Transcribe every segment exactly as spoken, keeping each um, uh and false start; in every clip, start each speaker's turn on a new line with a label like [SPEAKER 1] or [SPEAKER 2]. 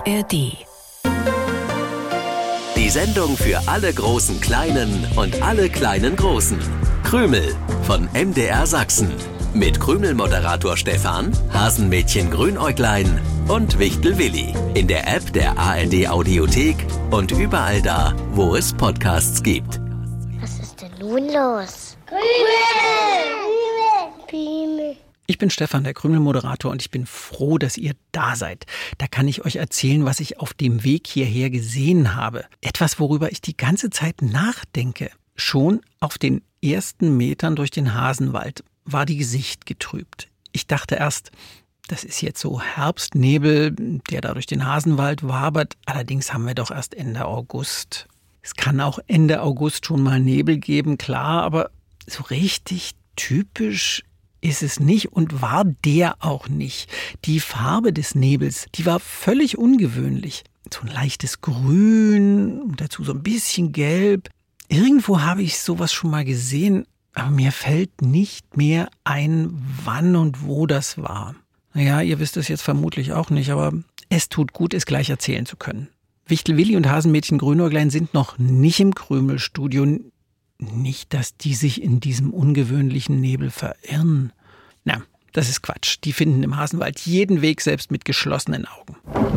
[SPEAKER 1] R D.
[SPEAKER 2] Die Sendung für alle großen Kleinen und alle kleinen Großen. Krümel von M D R Sachsen. Mit Krümel-Moderator Stefan, Hasenmädchen Grünäuglein und Wichtel Willi. In der App der A R D Audiothek und überall da, wo es Podcasts gibt.
[SPEAKER 3] Was ist denn nun los? Krümel! Krümel!
[SPEAKER 4] Ich bin Stefan, der Krümel-Moderator, und ich bin froh, dass ihr da seid. Da kann ich euch erzählen, was ich auf dem Weg hierher gesehen habe. Etwas, worüber ich die ganze Zeit nachdenke. Schon auf den ersten Metern durch den Hasenwald war die Gesicht getrübt. Ich dachte erst, das ist jetzt so Herbstnebel, der da durch den Hasenwald wabert. Allerdings haben wir doch erst Ende August. Es kann auch Ende August schon mal Nebel geben, klar, aber so richtig typisch ist es nicht und war der auch nicht. Die Farbe des Nebels, die war völlig ungewöhnlich. So ein leichtes Grün und dazu so ein bisschen Gelb. Irgendwo habe ich sowas schon mal gesehen, aber mir fällt nicht mehr ein, wann und wo das war. Naja, ihr wisst es jetzt vermutlich auch nicht, aber es tut gut, es gleich erzählen zu können. Wichtel Willi und Hasenmädchen Grünäuglein sind noch nicht im Krümelstudio. Nicht, dass die sich in diesem ungewöhnlichen Nebel verirren. Na, das ist Quatsch. Die finden im Hasenwald jeden Weg, selbst mit geschlossenen Augen.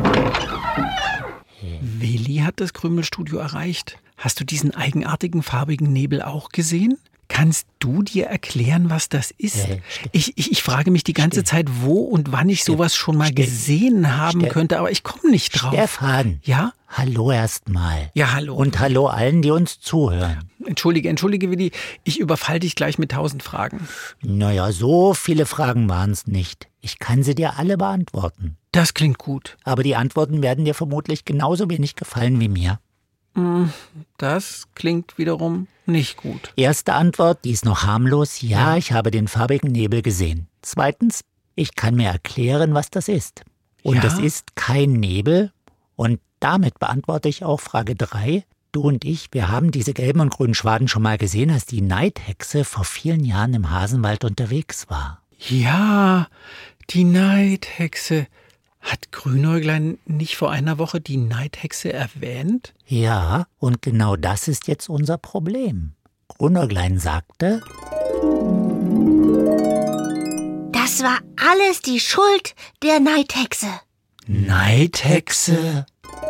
[SPEAKER 4] Willi hat das Krümelstudio erreicht. Hast du diesen eigenartigen farbigen Nebel auch gesehen? Kannst du dir erklären, was das ist?
[SPEAKER 5] Äh,
[SPEAKER 4] ich, ich, ich frage mich die ganze
[SPEAKER 5] Ste-
[SPEAKER 4] Zeit, wo und wann ich sowas schon mal
[SPEAKER 5] Ste-
[SPEAKER 4] gesehen haben
[SPEAKER 5] Ste-
[SPEAKER 4] könnte, aber ich komme nicht drauf.
[SPEAKER 5] Stefan,
[SPEAKER 4] Ja?
[SPEAKER 5] hallo erstmal.
[SPEAKER 4] Ja, hallo.
[SPEAKER 5] Und hallo allen, die uns zuhören.
[SPEAKER 4] Entschuldige, entschuldige, Willi, ich überfall dich gleich mit tausend Fragen.
[SPEAKER 5] Naja, so viele Fragen waren es nicht. Ich kann sie dir alle beantworten.
[SPEAKER 4] Das klingt gut.
[SPEAKER 5] Aber die Antworten werden dir vermutlich genauso wenig gefallen wie mir.
[SPEAKER 4] Das klingt wiederum nicht gut.
[SPEAKER 5] Erste Antwort, die ist noch harmlos. Ja, ich habe den farbigen Nebel gesehen. Zweitens, ich kann mir erklären, was das ist. Und
[SPEAKER 4] Ja?
[SPEAKER 5] es ist kein Nebel. Und damit beantworte ich auch Frage drei. Du und ich, wir haben diese gelben und grünen Schwaden schon mal gesehen, als die Neidhexe vor vielen Jahren im Hasenwald unterwegs war.
[SPEAKER 4] Ja, die Neidhexe. Hat Grünäuglein nicht vor einer Woche die Neidhexe erwähnt?
[SPEAKER 5] Ja, und genau das ist jetzt unser Problem. Grünäuglein sagte,
[SPEAKER 3] Das war alles die Schuld der Neidhexe.
[SPEAKER 5] Neidhexe?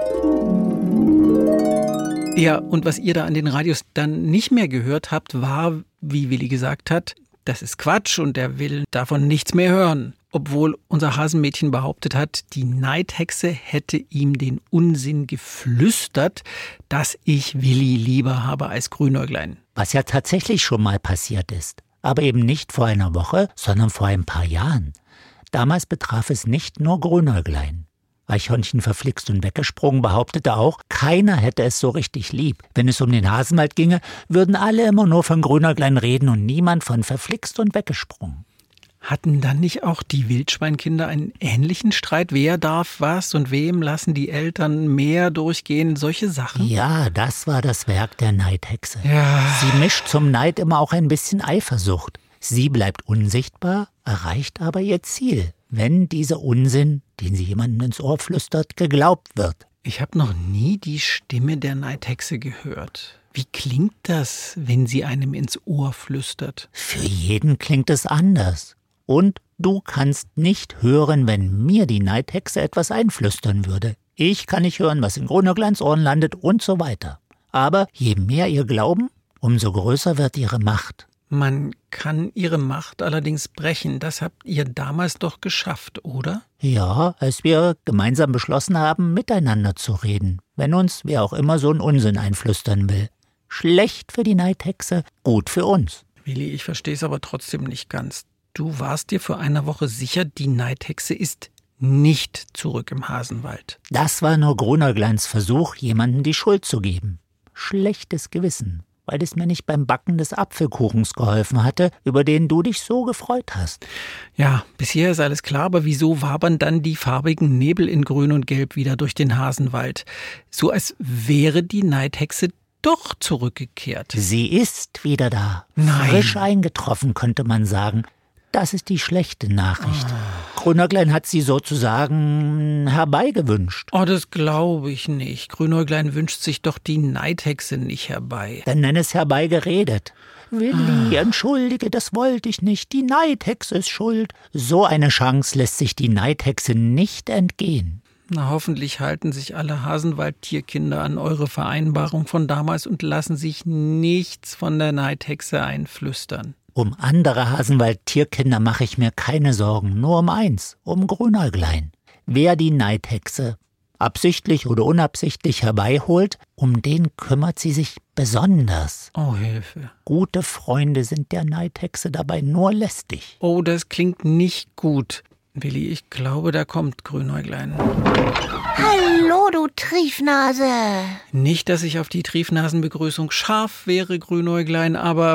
[SPEAKER 4] Ja, und was ihr da an den Radios dann nicht mehr gehört habt, war, wie Willi gesagt hat, das ist Quatsch und er will davon nichts mehr hören. Obwohl unser Hasenmädchen behauptet hat, die Neidhexe hätte ihm den Unsinn geflüstert, dass ich Willi lieber habe als Grünäuglein.
[SPEAKER 5] Was ja tatsächlich schon mal passiert ist. Aber eben nicht vor einer Woche, sondern vor ein paar Jahren. Damals betraf es nicht nur Grünäuglein. Eichhörnchen verflixt und weggesprungen behauptete auch, keiner hätte es so richtig lieb. Wenn es um den Hasenwald ginge, würden alle immer nur von Grünäuglein reden und niemand von verflixt und weggesprungen.
[SPEAKER 4] Hatten dann nicht auch die Wildschweinkinder einen ähnlichen Streit? Wer darf was und wem lassen die Eltern mehr durchgehen? Solche Sachen?
[SPEAKER 5] Ja, das war das Werk der Neidhexe.
[SPEAKER 4] Ja.
[SPEAKER 5] Sie mischt zum Neid immer auch ein bisschen Eifersucht. Sie bleibt unsichtbar, erreicht aber ihr Ziel, wenn dieser Unsinn, den sie jemandem ins Ohr flüstert, geglaubt wird.
[SPEAKER 4] Ich habe noch nie die Stimme der Neidhexe gehört. Wie klingt das, wenn sie einem ins Ohr flüstert?
[SPEAKER 5] Für jeden klingt es anders. Und du kannst nicht hören, wenn mir die Neidhexe etwas einflüstern würde. Ich kann nicht hören, was in Grünäugleins Ohren landet und so weiter. Aber je mehr ihr glauben, umso größer wird ihre Macht.
[SPEAKER 4] Man kann ihre Macht allerdings brechen. Das habt ihr damals doch geschafft, oder?
[SPEAKER 5] Ja, als wir gemeinsam beschlossen haben, miteinander zu reden, wenn uns wer auch immer so einen Unsinn einflüstern will. Schlecht für die Neidhexe, gut für uns.
[SPEAKER 4] Willi, ich verstehe es aber trotzdem nicht ganz. Du warst dir vor einer Woche sicher, die Neidhexe ist nicht zurück im Hasenwald.
[SPEAKER 5] Das war nur Grünäugleins Versuch, jemandem die Schuld zu geben. Schlechtes Gewissen, weil es mir nicht beim Backen des Apfelkuchens geholfen hatte, über den du dich so gefreut hast.
[SPEAKER 4] Ja, bisher ist alles klar, aber wieso wabern dann die farbigen Nebel in Grün und Gelb wieder durch den Hasenwald? So als wäre die Neidhexe doch zurückgekehrt.
[SPEAKER 5] Sie ist wieder da.
[SPEAKER 4] Nein.
[SPEAKER 5] Frisch eingetroffen, könnte man sagen. Das ist die schlechte Nachricht.
[SPEAKER 4] Oh.
[SPEAKER 5] Grünäuglein hat sie sozusagen herbeigewünscht.
[SPEAKER 4] Oh, das glaube ich nicht. Grünäuglein wünscht sich doch die Neidhexe nicht herbei.
[SPEAKER 5] Dann nenn es herbeigeredet. Willi, entschuldige, das wollte ich nicht. Die Neidhexe ist schuld. So eine Chance lässt sich die Neidhexe nicht entgehen.
[SPEAKER 4] Na, hoffentlich halten sich alle Hasenwald-Tierkinder an eure Vereinbarung von damals und lassen sich nichts von der Neidhexe einflüstern.
[SPEAKER 5] Um andere Hasenwald-Tierkinder mache ich mir keine Sorgen, nur um eins, um Grünäuglein. Wer die Neidhexe absichtlich oder unabsichtlich herbeiholt, um den kümmert sie sich besonders.
[SPEAKER 4] Oh, Hilfe.
[SPEAKER 5] Gute Freunde sind der Neidhexe dabei nur lästig.
[SPEAKER 4] Oh, das klingt nicht gut. Willi, ich glaube, da kommt Grünäuglein.
[SPEAKER 3] Hallo, du Triefnase.
[SPEAKER 4] Nicht, dass ich auf die Triefnasenbegrüßung scharf wäre, Grünäuglein, aber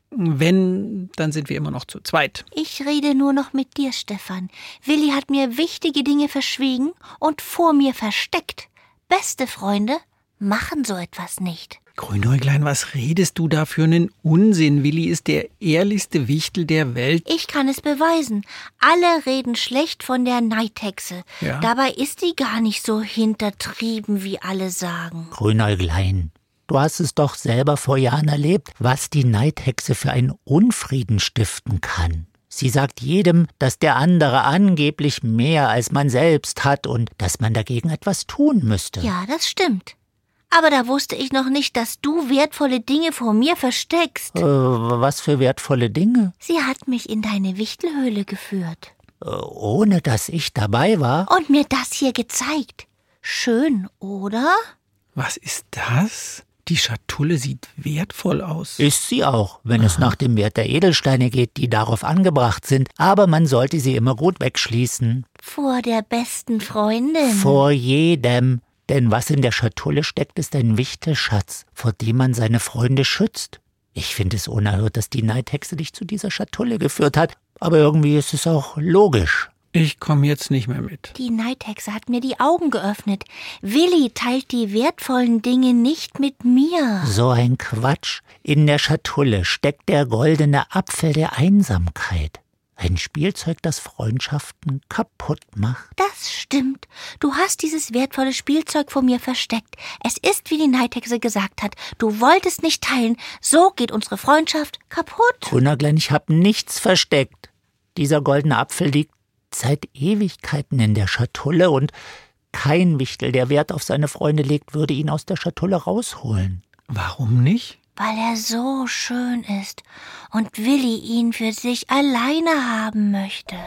[SPEAKER 4] wenn, dann sind wir immer noch zu zweit.
[SPEAKER 3] Ich rede nur noch mit dir, Stefan. Willi hat mir wichtige Dinge verschwiegen und vor mir versteckt. Beste Freunde machen so etwas nicht.
[SPEAKER 4] Grünäuglein, was redest du da für einen Unsinn? Willi ist der ehrlichste Wichtel der Welt.
[SPEAKER 3] Ich kann es beweisen. Alle reden schlecht von der Neidhexe.
[SPEAKER 4] Ja?
[SPEAKER 3] Dabei ist sie gar nicht so hintertrieben, wie alle sagen.
[SPEAKER 5] Grünäuglein, du hast es doch selber vor Jahren erlebt, was die Neidhexe für einen Unfrieden stiften kann. Sie sagt jedem, dass der andere angeblich mehr als man selbst hat und dass man dagegen etwas tun müsste.
[SPEAKER 3] Ja, das stimmt. Aber da wusste ich noch nicht, dass du wertvolle Dinge vor mir versteckst.
[SPEAKER 5] Äh, was für wertvolle Dinge?
[SPEAKER 3] Sie hat mich in deine Wichtelhöhle geführt.
[SPEAKER 5] Äh, ohne dass ich dabei war?
[SPEAKER 3] Und mir das hier gezeigt. Schön, oder?
[SPEAKER 4] Was ist das? Die Schatulle sieht wertvoll aus.
[SPEAKER 5] Ist sie auch, wenn es nach dem Wert der Edelsteine geht, die darauf angebracht sind. Aber man sollte sie immer gut wegschließen.
[SPEAKER 3] Vor der besten Freundin.
[SPEAKER 5] Vor jedem. Denn was in der Schatulle steckt, ist ein Wichtelschatz, vor dem man seine Freunde schützt. Ich finde es unerhört, dass die Neidhexe dich zu dieser Schatulle geführt hat. Aber irgendwie ist es auch logisch.
[SPEAKER 4] Ich komme jetzt nicht mehr mit.
[SPEAKER 3] Die Neidhexe hat mir die Augen geöffnet. Willi teilt die wertvollen Dinge nicht mit mir.
[SPEAKER 5] So ein Quatsch. In der Schatulle steckt der goldene Apfel der Einsamkeit. Ein Spielzeug, das Freundschaften kaputt macht.
[SPEAKER 3] Das stimmt. Du hast dieses wertvolle Spielzeug vor mir versteckt. Es ist, wie die Neidhexe gesagt hat. Du wolltest nicht teilen. So geht unsere Freundschaft kaputt.
[SPEAKER 5] Grünäuglein, ich habe nichts versteckt. Dieser goldene Apfel liegt seit Ewigkeiten in der Schatulle und kein Wichtel, der Wert auf seine Freunde legt, würde ihn aus der Schatulle rausholen.
[SPEAKER 4] Warum nicht?
[SPEAKER 3] Weil er so schön ist und Willi ihn für sich alleine haben möchte.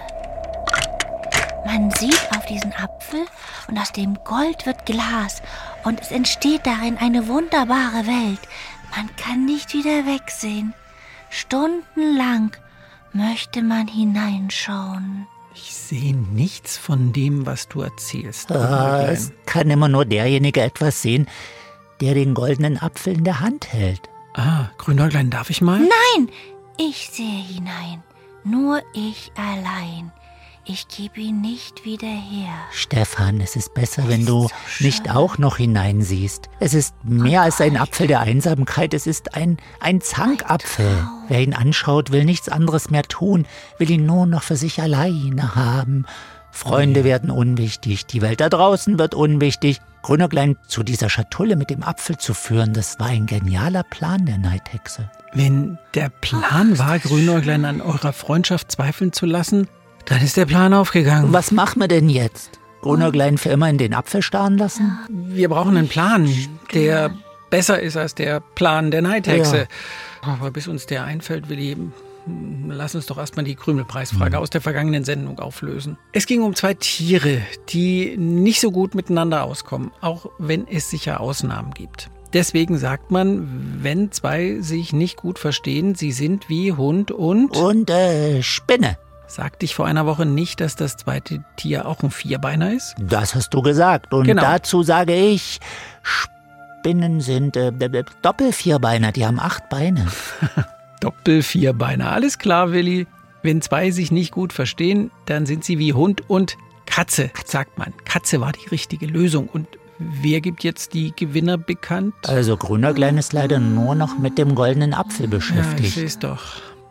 [SPEAKER 3] Man sieht auf diesen Apfel und aus dem Gold wird Glas und es entsteht darin eine wunderbare Welt. Man kann nicht wieder wegsehen. Stundenlang möchte man hineinschauen.
[SPEAKER 4] Ich sehe nichts von dem, was du erzählst.
[SPEAKER 5] Ah, es kann immer nur derjenige etwas sehen, der den goldenen Apfel in der Hand hält.
[SPEAKER 4] Ah, Grünäuglein, darf ich mal?
[SPEAKER 3] Nein, ich sehe hinein. Nur ich allein. Ich gebe ihn nicht wieder her.
[SPEAKER 5] Stefan, es ist besser, wenn du
[SPEAKER 3] so
[SPEAKER 5] nicht auch noch hineinsiehst. Es ist mehr als ein Apfel der Einsamkeit. Es ist ein, ein Zankapfel. Wer ihn anschaut, will nichts anderes mehr tun, will ihn nur noch für sich alleine haben. Freunde werden unwichtig, die Welt da draußen wird unwichtig. Grünäuglein zu dieser Schatulle mit dem Apfel zu führen, das war ein genialer Plan der Neidhexe.
[SPEAKER 4] Wenn der Plan war, Grünäuglein an eurer Freundschaft zweifeln zu lassen, dann ist der Plan aufgegangen.
[SPEAKER 5] Was machen wir denn jetzt? Grünäuglein für immer in den Apfel starren lassen?
[SPEAKER 4] Wir brauchen einen Plan, der besser ist als der Plan der Neidhexe.
[SPEAKER 5] Ja.
[SPEAKER 4] Aber bis uns der einfällt, Willi, lass uns doch erstmal die Krümelpreisfrage mhm. aus der vergangenen Sendung auflösen. Es ging um zwei Tiere, die nicht so gut miteinander auskommen, auch wenn es sicher Ausnahmen gibt. Deswegen sagt man, wenn zwei sich nicht gut verstehen, sie sind wie Hund und...
[SPEAKER 5] Und äh, Spinne.
[SPEAKER 4] Sagte ich vor einer Woche nicht, dass das zweite Tier auch ein Vierbeiner ist?
[SPEAKER 5] Das hast du gesagt. Und
[SPEAKER 4] genau.
[SPEAKER 5] Dazu sage ich, Spinnen sind äh, Doppelvierbeiner, die haben acht Beine.
[SPEAKER 4] Doppelvierbeiner, alles klar, Willi. Wenn zwei sich nicht gut verstehen, dann sind sie wie Hund und Katze, sagt man. Katze war die richtige Lösung. Und wer gibt jetzt die Gewinner bekannt?
[SPEAKER 5] Also Grünäuglein ist leider nur noch mit dem goldenen Apfel beschäftigt.
[SPEAKER 4] Ja, ich sehe es doch.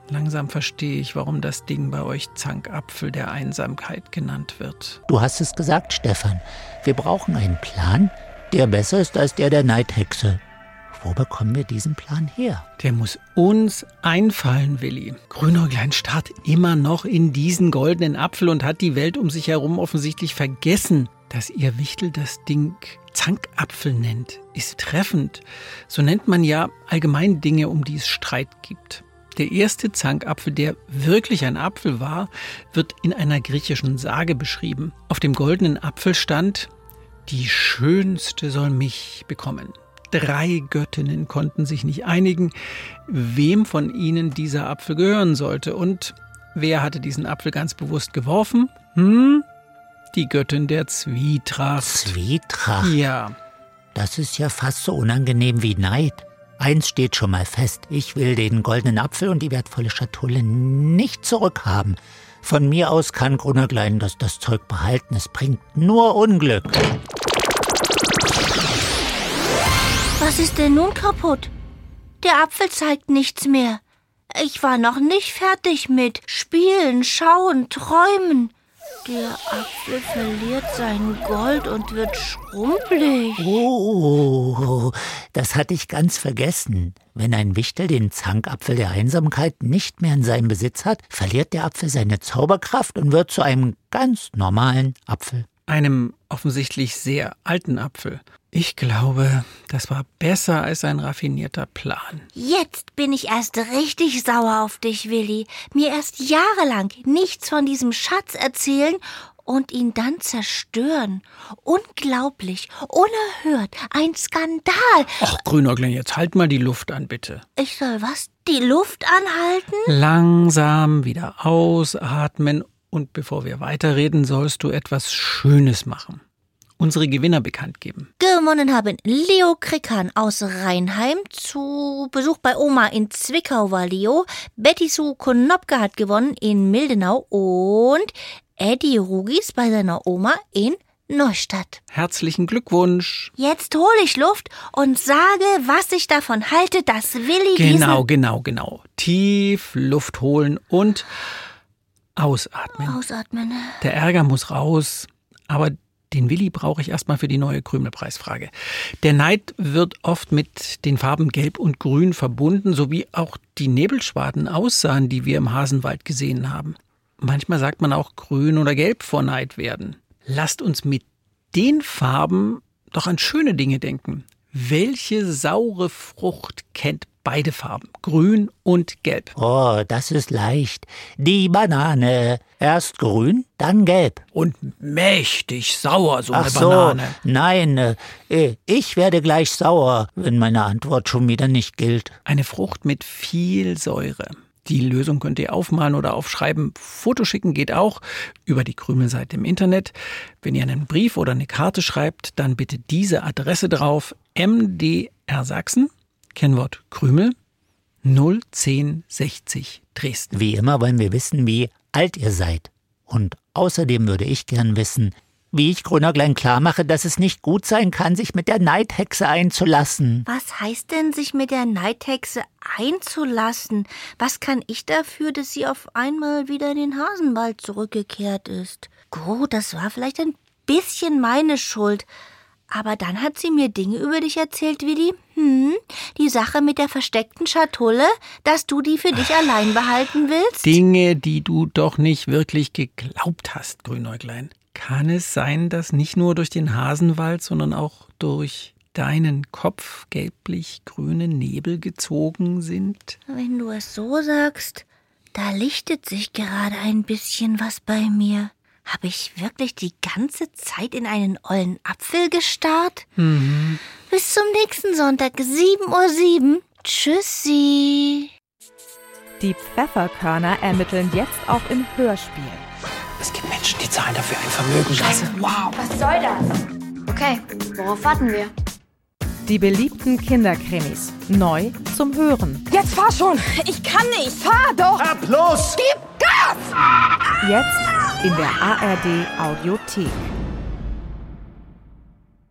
[SPEAKER 4] Langsam verstehe ich, warum das Ding bei euch Zankapfel der Einsamkeit genannt wird.
[SPEAKER 5] Du hast es gesagt, Stefan. Wir brauchen einen Plan, der besser ist als der der Neidhexe. Wo bekommen wir diesen Plan her?
[SPEAKER 4] Der muss uns einfallen, Willi. Grünäuglein starrt immer noch in diesen goldenen Apfel und hat die Welt um sich herum offensichtlich vergessen. Dass ihr Wichtel das Ding Zankapfel nennt, ist treffend. So nennt man ja allgemein Dinge, um die es Streit gibt. Der erste Zankapfel, der wirklich ein Apfel war, wird in einer griechischen Sage beschrieben. Auf dem goldenen Apfel stand: Die Schönste soll mich bekommen. Drei Göttinnen konnten sich nicht einigen, wem von ihnen dieser Apfel gehören sollte. Und wer hatte diesen Apfel ganz bewusst geworfen? Hm? Die Göttin der Zwietracht.
[SPEAKER 5] Zwietracht?
[SPEAKER 4] Ja.
[SPEAKER 5] Das ist ja fast so unangenehm wie Neid. Eins steht schon mal fest. Ich will den goldenen Apfel und die wertvolle Schatulle nicht zurückhaben. Von mir aus kann Grünäuglein das, das Zeug behalten. Es bringt nur Unglück.
[SPEAKER 3] Was ist denn nun kaputt? Der Apfel zeigt nichts mehr. Ich war noch nicht fertig mit Spielen, Schauen, Träumen. Der Apfel verliert sein Gold und wird schrumpelig.
[SPEAKER 5] Oh, das hatte ich ganz vergessen. Wenn ein Wichtel den Zankapfel der Einsamkeit nicht mehr in seinem Besitz hat, verliert der Apfel seine Zauberkraft und wird zu einem ganz normalen Apfel.
[SPEAKER 4] Einem offensichtlich sehr alten Apfel. Ich glaube, das war besser als ein raffinierter Plan.
[SPEAKER 3] Jetzt bin ich erst richtig sauer auf dich, Willi. Mir erst jahrelang nichts von diesem Schatz erzählen und ihn dann zerstören. Unglaublich, unerhört, ein Skandal.
[SPEAKER 4] Ach, Grünäuglein, jetzt halt mal die Luft an, bitte.
[SPEAKER 3] Ich soll was? Die Luft anhalten?
[SPEAKER 4] Langsam wieder ausatmen. Und bevor wir weiterreden, sollst du etwas Schönes machen. Unsere Gewinner bekannt geben.
[SPEAKER 3] Gewonnen haben Leo Krickan aus Rheinheim. Zu Besuch bei Oma in Zwickau war Leo. Betty Sue Konopka hat gewonnen in Mildenau. Und Eddie Rugis bei seiner Oma in Neustadt.
[SPEAKER 4] Herzlichen Glückwunsch.
[SPEAKER 3] Jetzt hole ich Luft und sage, was ich davon halte, dass Willi
[SPEAKER 4] Genau,
[SPEAKER 3] diesen...
[SPEAKER 4] genau, genau. Tief Luft holen und ausatmen.
[SPEAKER 3] Ausatmen.
[SPEAKER 4] Der Ärger muss raus, aber den Willi brauche ich erstmal für die neue Krümelpreisfrage. Der Neid wird oft mit den Farben Gelb und Grün verbunden, so wie auch die Nebelschwaden aussahen, die wir im Hasenwald gesehen haben. Manchmal sagt man auch Grün oder Gelb vor Neid werden. Lasst uns mit den Farben doch an schöne Dinge denken. Welche saure Frucht kennt beide Farben, Grün und Gelb?
[SPEAKER 5] Oh, das ist leicht. Die Banane. Erst grün, dann gelb.
[SPEAKER 4] Und mächtig sauer, so
[SPEAKER 5] Ach
[SPEAKER 4] eine
[SPEAKER 5] so,
[SPEAKER 4] Banane.
[SPEAKER 5] nein, äh, ich werde gleich sauer, wenn meine Antwort schon wieder nicht gilt.
[SPEAKER 4] Eine Frucht mit viel Säure. Die Lösung könnt ihr aufmalen oder aufschreiben. Foto schicken geht auch über die Krümelseite im Internet. Wenn ihr einen Brief oder eine Karte schreibt, dann bitte diese Adresse drauf. M D R Sachsen, Kennwort Krümel, null zehn sechzig Dresden.
[SPEAKER 5] Wie immer wollen wir wissen, wie alt ihr seid. Und außerdem würde ich gern wissen, wie ich Grünäuglein klar mache, dass es nicht gut sein kann, sich mit der Neidhexe einzulassen.
[SPEAKER 3] Was heißt denn, sich mit der Neidhexe einzulassen? Was kann ich dafür, dass sie auf einmal wieder in den Hasenwald zurückgekehrt ist? Gut, das war vielleicht ein bisschen meine Schuld. Aber dann hat sie mir Dinge über dich erzählt, Willi. Hm, die Sache mit der versteckten Schatulle, dass du die für dich allein behalten willst?
[SPEAKER 4] Dinge, die du doch nicht wirklich geglaubt hast, Grünäuglein. Kann es sein, dass nicht nur durch den Hasenwald, sondern auch durch deinen Kopf gelblich-grüne Nebel gezogen sind?
[SPEAKER 3] Wenn du es so sagst, da lichtet sich gerade ein bisschen was bei mir. Habe ich wirklich die ganze Zeit in einen ollen Apfel gestarrt?
[SPEAKER 4] Mhm.
[SPEAKER 3] Bis zum nächsten Sonntag, sieben Uhr sieben. Tschüssi.
[SPEAKER 1] Die Pfefferkörner ermitteln jetzt auch im Hörspiel.
[SPEAKER 4] Es gibt Menschen, die zahlen dafür ein Vermögen.
[SPEAKER 6] Scheiße, wow. Was soll das? Okay, worauf warten wir?
[SPEAKER 1] Die beliebten Kinderkrimis. Neu zum Hören.
[SPEAKER 6] Jetzt fahr schon! Ich kann nicht! Fahr doch!
[SPEAKER 7] Ab, los!
[SPEAKER 6] Gib Gas!
[SPEAKER 1] Jetzt in der A R D Audiothek.